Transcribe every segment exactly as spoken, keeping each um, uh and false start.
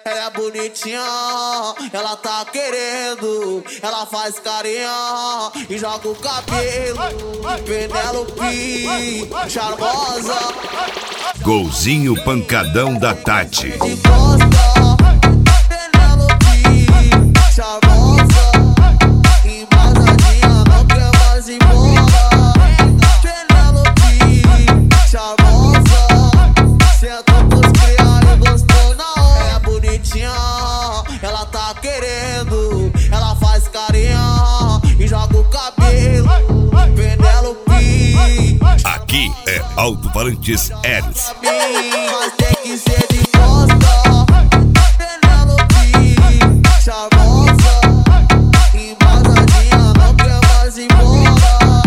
ela é bonitinha, ela tá querendo, ela faz carinha e joga o cabelo. Penélope, charmosa. Golzinho pancadão da Tati. De costa, Penélope, charmosa. Embasadinha, não quer mais ir embora. Penélope, charmosa. Sentou pros criar e gostou na hora. É bonitinha, ela tá querendo, ela faz carinha e joga o cabelo. Penélope, Aqui é Alto-Falantes Eros. mas tem que ser de costa. Penélope, charmosa. Embasadinha, não quer mais ir embora.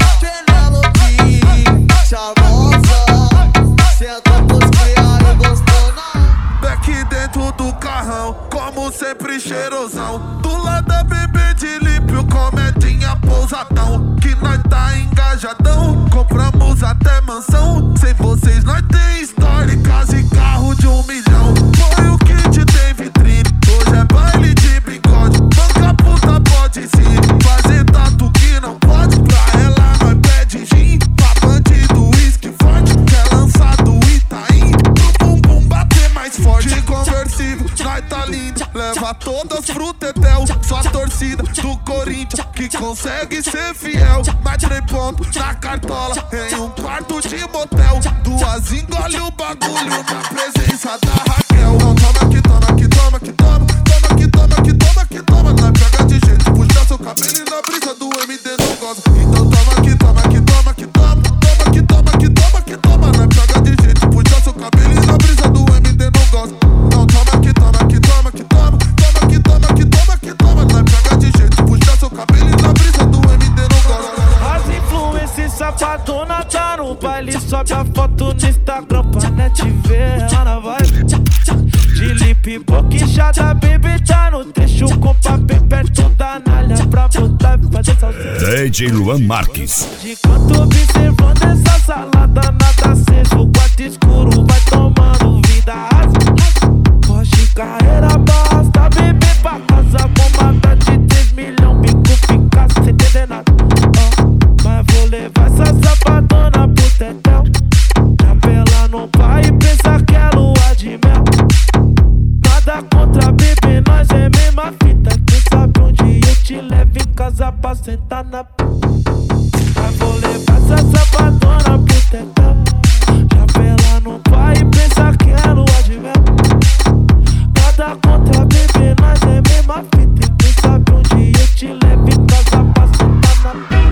Penélope, charmosa. Sentou pros criar e gostou na hora. Aqui dentro do carrão, como sempre cheirosão. Do lado da bebê de lípio, comedinha pousadão. Que nós tá engajadão, compramos até mansão. Sem vocês nós tem história, casa e carro de um milhão. Foi o kit tem vitrine, hoje é baile de bigode. Banca puta pode sim, fazer tatu que não pode. Pra ela nós pede gin, pra bandido uísque forte. Quer lançar do Itaim, pro bumbum bater mais forte. De conversível, nós tá lindo, leva todas pro tetel. Só a torcida do Corinthians que consegue ser fiel. Mais três pontos na cartola, em um quarto de motel. Duas engole o bagulho na presença da Raquel. Não toma que toma, que toma, que toma. Toma que toma, que toma, que toma. Nós pega de jeito, puxa seu cabelo e na brisa do M D não gosta. Então toma que toma, que toma, que toma. Toma que toma, que toma, que toma. Nós pega de jeito, puxa seu cabelo e na brisa do M D não gosta. Não toma que toma, que toma, que toma. Toma que toma, que toma, que toma. Nós pega de jeito, puxa seu cabelo e na brisa do M D não gosta. As influências safadona tá no baile, sobe a foto no Instagram pra net ver ela na vibe. De lip boquinchada, baby tá no trecho com papel perto da nalha pra botar e fazer salsicha. D J Luan Marques. De quanto observando essa salada, nada aceso, quarto escuro vai tomando vida. Porsche carreira basta, bebê pra casa, bombada de três milhões, bico fica sem entender nada. Mas vou levar essa safadona pro tetel. Capela no pai e pensa que é lua de mel. Nada contra bebê, nós é mesma fita. Quem sabe onde eu te levo em casa pra sentar na p. Mas vou levar essa safadona pro tetel. Capela no pai e pensa que é lua de mel. Nada contra bebê, nós é mesma fita. Quem sabe onde eu te levo em casa pra sentar na p.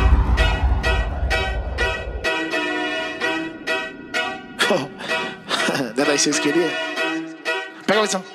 Não era isso que vocês queriam? Pega a visão.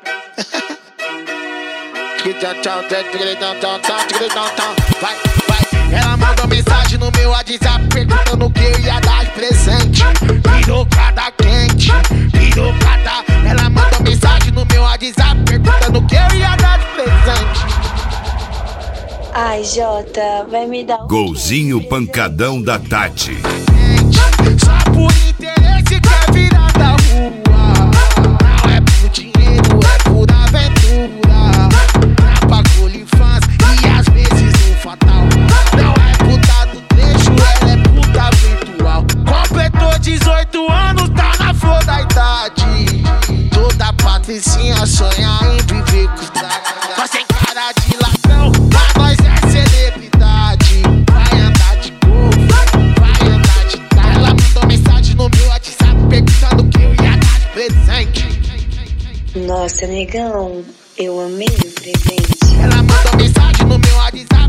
Vai, vai. Ela mandou mensagem no meu WhatsApp perguntando o que eu ia dar de presente. Pirocada quente, pirocada. Ela mandou mensagem no meu WhatsApp perguntando o que eu ia dar de presente. Ai, Jota, vai me dar um Golzinho pancadão da Tati. Só por interesse quer virar da rua. Não é por dinheiro, é por aventura. É bagulho infância e às vezes um fatal. Não é puta do trecho, ela é puta virtual. Completou dezoito anos, tá na flor da idade. Toda patricinha sonha em viver com os trajes. Nós tem cara de ladrão, mas nós é celebridade. Vai andar de gol, vai andar de carro. Ela mandou mensagem no meu WhatsApp perguntando o que eu ia dar de presente. Nossa, negão, eu amei o presente. Ela mandou mensagem no meu WhatsApp